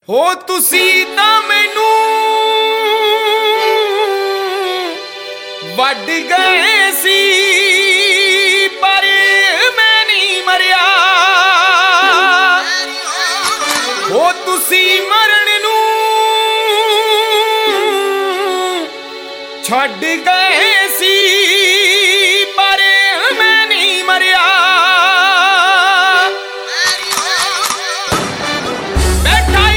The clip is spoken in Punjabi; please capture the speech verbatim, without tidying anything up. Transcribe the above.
ਹੋ ਤੁਸੀਂ ਤਾਂ ਮੈਨੂੰ ਵੱਢ ਗਏ ਸੀ ਪਰ ਮੈਂ ਨਹੀਂ ਮਰਿਆ। ਹੋ ਤੁਸੀਂ ਮਰਨ ਨੂੰ ਛੱਡ ਗਏ ਸੀ